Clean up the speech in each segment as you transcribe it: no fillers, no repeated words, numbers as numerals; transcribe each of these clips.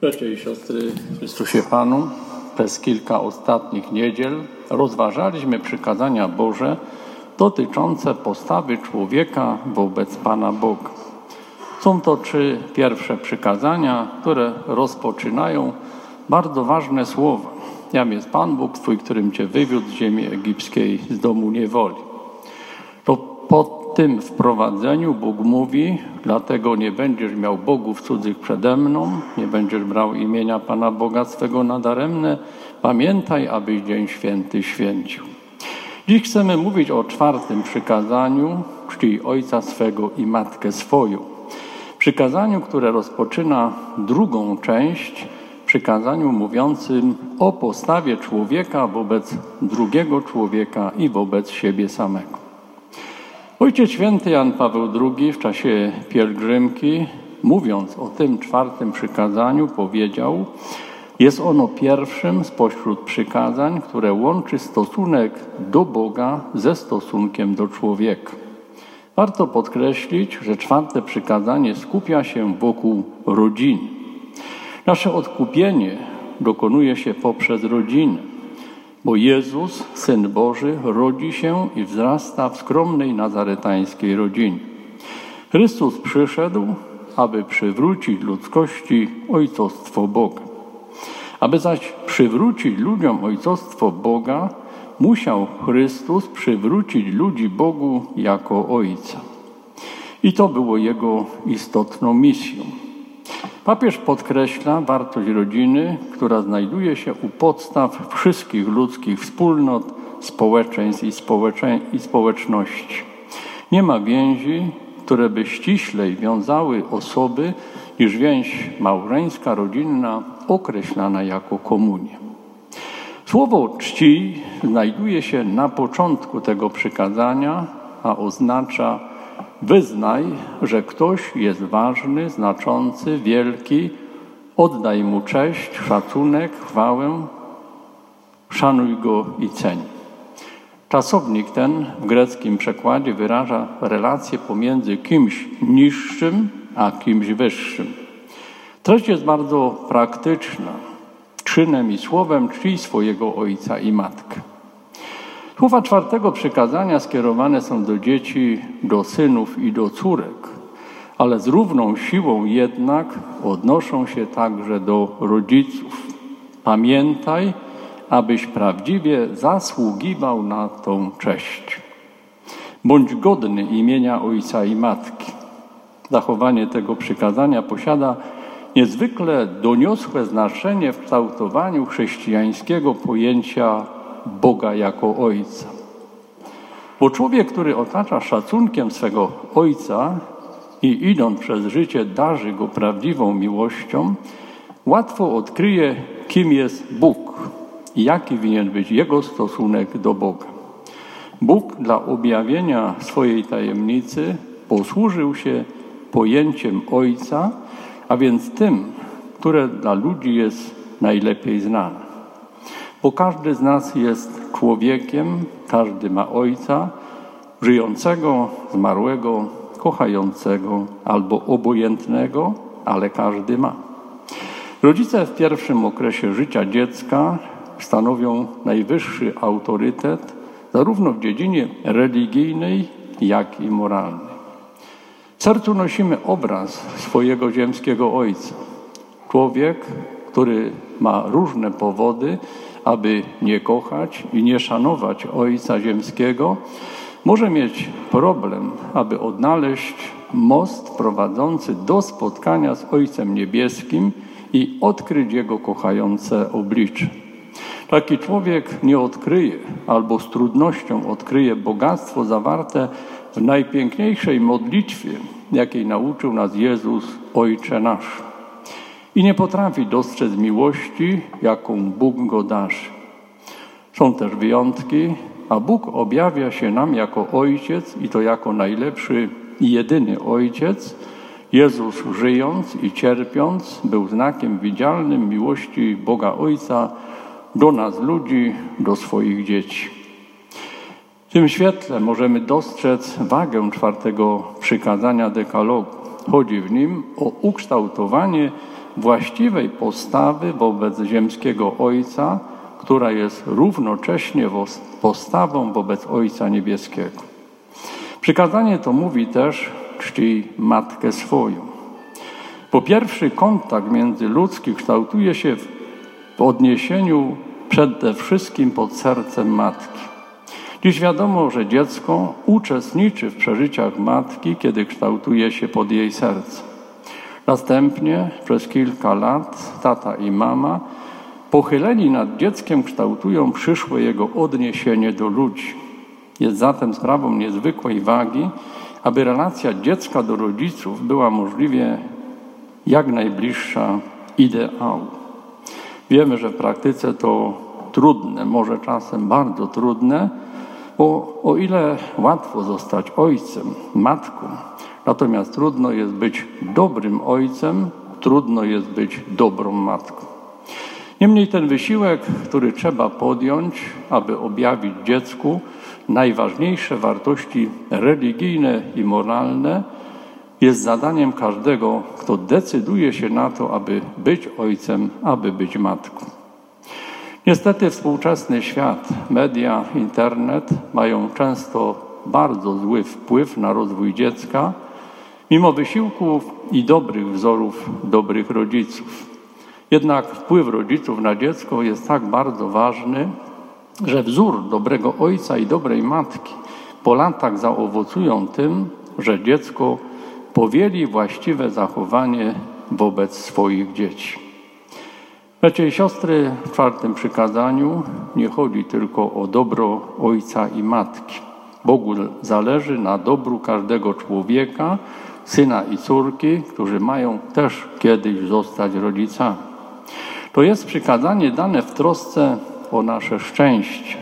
Bracia i siostry w Chrystusie Panu, przez kilka ostatnich niedziel rozważaliśmy przykazania Boże dotyczące postawy człowieka wobec Pana Boga. Są to 3 pierwsze przykazania, które rozpoczynają bardzo ważne słowa. Jam jest Pan Bóg Twój, którym Cię wywiódł z ziemi egipskiej, z domu niewoli. To po tym wprowadzeniu Bóg mówi: dlatego nie będziesz miał bogów cudzych przede mną, nie będziesz brał imienia Pana Boga swego nadaremne. Pamiętaj, abyś dzień święty święcił. Dziś chcemy mówić o 4. przykazaniu: czcij ojca swego i matkę swoją. Przykazaniu, które rozpoczyna drugą część, przykazaniu mówiącym o postawie człowieka wobec drugiego człowieka i wobec siebie samego. Ojciec święty Jan Paweł II w czasie pielgrzymki, mówiąc o tym 4. przykazaniu, powiedział: jest ono pierwszym spośród przykazań, które łączy stosunek do Boga ze stosunkiem do człowieka. Warto podkreślić, że 4. przykazanie skupia się wokół rodziny. Nasze odkupienie dokonuje się poprzez rodzinę, bo Jezus, Syn Boży, rodzi się i wzrasta w skromnej nazaretańskiej rodzinie. Chrystus przyszedł, aby przywrócić ludzkości ojcostwo Boga. Aby zaś przywrócić ludziom ojcostwo Boga, musiał Chrystus przywrócić ludzi Bogu jako Ojca. I to było Jego istotną misją. Papież podkreśla wartość rodziny, która znajduje się u podstaw wszystkich ludzkich wspólnot, społeczeństw i społeczności. Nie ma więzi, które by ściślej wiązały osoby niż więź małżeńska, rodzinna, określana jako komunia. Słowo czci znajduje się na początku tego przykazania, a oznacza: wyznaj, że ktoś jest ważny, znaczący, wielki, oddaj mu cześć, szacunek, chwałę, szanuj go i ceń. Czasownik ten w greckim przekładzie wyraża relację pomiędzy kimś niższym a kimś wyższym. Treść jest bardzo praktyczna. Czynem i słowem czcij swojego ojca i matkę. Słowa 4. przykazania skierowane są do dzieci, do synów i do córek, ale z równą siłą jednak odnoszą się także do rodziców. Pamiętaj, abyś prawdziwie zasługiwał na tą cześć. Bądź godny imienia ojca i matki. Zachowanie tego przykazania posiada niezwykle doniosłe znaczenie w kształtowaniu chrześcijańskiego pojęcia Boga jako Ojca. Bo człowiek, który otacza szacunkiem swego Ojca i idąc przez życie darzy go prawdziwą miłością, łatwo odkryje, kim jest Bóg i jaki winien być jego stosunek do Boga. Bóg dla objawienia swojej tajemnicy posłużył się pojęciem Ojca, a więc tym, które dla ludzi jest najlepiej znane. Bo każdy z nas jest człowiekiem, każdy ma ojca, żyjącego, zmarłego, kochającego albo obojętnego, ale każdy ma. Rodzice w pierwszym okresie życia dziecka stanowią najwyższy autorytet zarówno w dziedzinie religijnej, jak i moralnej. W sercu nosimy obraz swojego ziemskiego ojca. Człowiek, który ma różne powody, aby nie kochać i nie szanować Ojca Ziemskiego, może mieć problem, aby odnaleźć most prowadzący do spotkania z Ojcem Niebieskim i odkryć Jego kochające oblicze. Taki człowiek nie odkryje albo z trudnością odkryje bogactwo zawarte w najpiękniejszej modlitwie, jakiej nauczył nas Jezus, Ojcze nasz. I nie potrafi dostrzec miłości, jaką Bóg go darzy. Są też wyjątki, a Bóg objawia się nam jako Ojciec i to jako najlepszy i jedyny Ojciec. Jezus, żyjąc i cierpiąc, był znakiem widzialnym miłości Boga Ojca do nas ludzi, do swoich dzieci. W tym świetle możemy dostrzec wagę 4. przykazania dekalogu. Chodzi w nim o ukształtowanie właściwej postawy wobec ziemskiego Ojca, która jest równocześnie postawą wobec Ojca Niebieskiego. Przykazanie to mówi też: czcij matkę swoją. Po pierwszy, kontakt międzyludzki kształtuje się w odniesieniu przede wszystkim pod sercem matki. Dziś wiadomo, że dziecko uczestniczy w przeżyciach matki, kiedy kształtuje się pod jej serce. Następnie przez kilka lat tata i mama, pochyleni nad dzieckiem, kształtują przyszłe jego odniesienie do ludzi. Jest zatem sprawą niezwykłej wagi, aby relacja dziecka do rodziców była możliwie jak najbliższa ideału. Wiemy, że w praktyce to trudne, może czasem bardzo trudne, bo o ile łatwo zostać ojcem, matką, natomiast trudno jest być dobrym ojcem, trudno jest być dobrą matką. Niemniej ten wysiłek, który trzeba podjąć, aby objawić dziecku najważniejsze wartości religijne i moralne, jest zadaniem każdego, kto decyduje się na to, aby być ojcem, aby być matką. Niestety współczesny świat, media, internet mają często bardzo zły wpływ na rozwój dziecka, mimo wysiłków i dobrych wzorów dobrych rodziców. Jednak wpływ rodziców na dziecko jest tak bardzo ważny, że wzór dobrego ojca i dobrej matki po latach zaowocują tym, że dziecko powieli właściwe zachowanie wobec swoich dzieci. Bracia i siostry, w 4. przykazaniu nie chodzi tylko o dobro ojca i matki. Bogu zależy na dobru każdego człowieka, syna i córki, którzy mają też kiedyś zostać rodzicami. To jest przykazanie dane w trosce o nasze szczęście.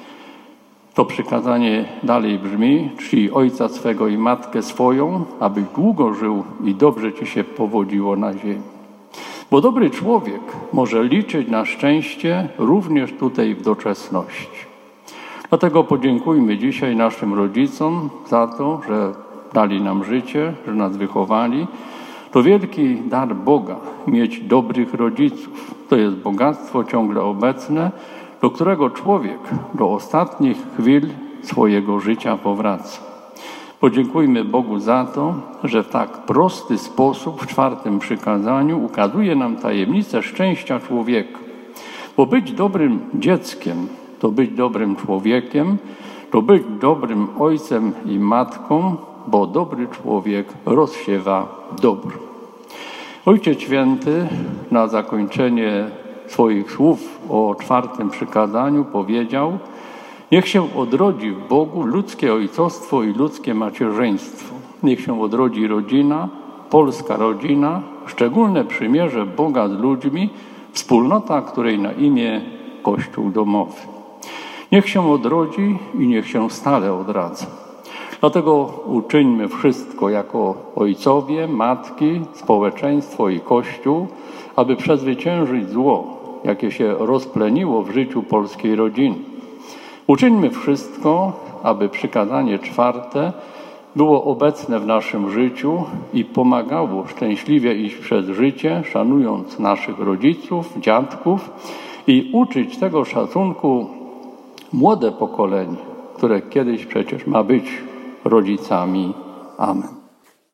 To przykazanie dalej brzmi: czcij ojca swego i matkę swoją, abyś długo żył i dobrze ci się powodziło na ziemi. Bo dobry człowiek może liczyć na szczęście również tutaj w doczesności. Dlatego podziękujmy dzisiaj naszym rodzicom za to, że dali nam życie, że nas wychowali. To wielki dar Boga mieć dobrych rodziców. To jest bogactwo ciągle obecne, do którego człowiek do ostatnich chwil swojego życia powraca. Podziękujmy Bogu za to, że w tak prosty sposób w 4. przykazaniu ukazuje nam tajemnicę szczęścia człowieka. Bo być dobrym dzieckiem to być dobrym człowiekiem, to być dobrym ojcem i matką, bo dobry człowiek rozsiewa dobro. Ojciec Święty na zakończenie swoich słów o 4. przykazaniu powiedział: niech się odrodzi w Bogu ludzkie ojcostwo i ludzkie macierzyństwo. Niech się odrodzi rodzina, polska rodzina, szczególne przymierze Boga z ludźmi, wspólnota, której na imię Kościół domowy. Niech się odrodzi i niech się stale odradza. Dlatego uczyńmy wszystko jako ojcowie, matki, społeczeństwo i Kościół, aby przezwyciężyć zło, jakie się rozpleniło w życiu polskiej rodziny. Uczyńmy wszystko, aby przykazanie 4. było obecne w naszym życiu i pomagało szczęśliwie iść przez życie, szanując naszych rodziców, dziadków i uczyć tego szacunku młode pokolenie, które kiedyś przecież ma być rodzicami. Amen.